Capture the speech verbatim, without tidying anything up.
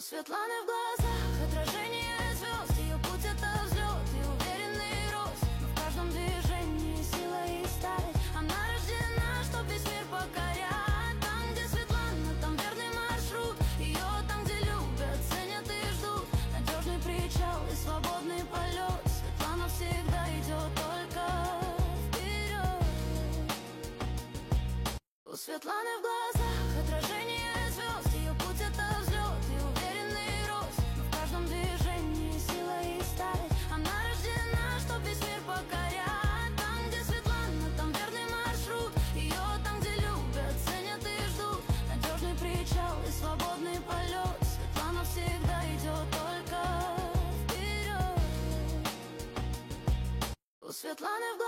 Светланы в глазах отражение звезд. Ее путь — это взлет и уверенный рост. Но в каждом движении сила и сталь. Она рождена, чтоб весь мир покорять. Там, где Светлана, там верный маршрут. Ее там, где любят, ценят и ждут. Надежный причал и свободный полет. Светлана всегда идет только вперед. У Светланы в глазах отражение звезд. Ее путь — это взлет и уверенный рост. Но в каждом движении сила и сталь. Она рождена, чтоб весь мир покорять. Там, где Светлана, там верный маршрут. Ее там, где любят, ценят и ждут. Надежный причал и свободный полет. Светлана всегда идет только вперед. У Светланы в